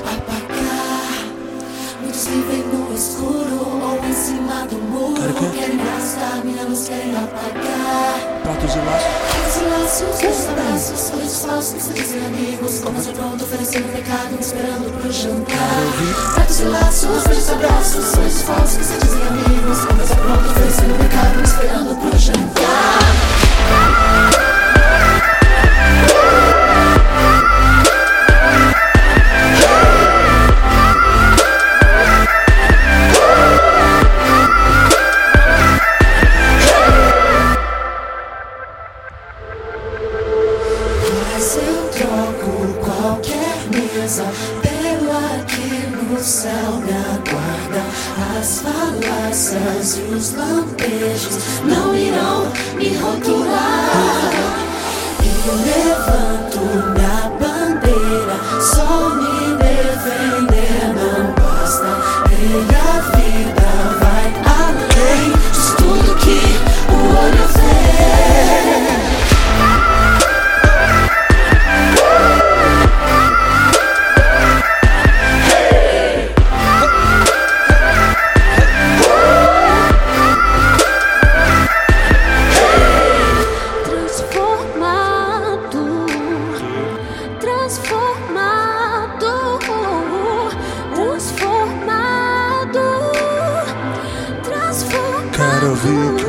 apagar. Muitos vivem no escuro ou em cima do muro. Querem gastar minha luz, querem apagar. Pratos e laços. Pratos e laços, beijos, abraços, sorrisos falsos que se dizem amigos. Como eu pronto, oferecendo pecado, me esperando pro jantar. Pratos e laços, beijos, abraços, sorrisos falsos que se dizem amigos. Como eu pronto, oferecendo pecado, me esperando pro jantar. Mas eu troco qualquer mesa pela que no céu me aguarda. As falácias e os lampejos não irão me rotular. E levanto minha bandeira, só me defender não basta. E a vida vai além de tudo que o olho vê. Quero ouvir.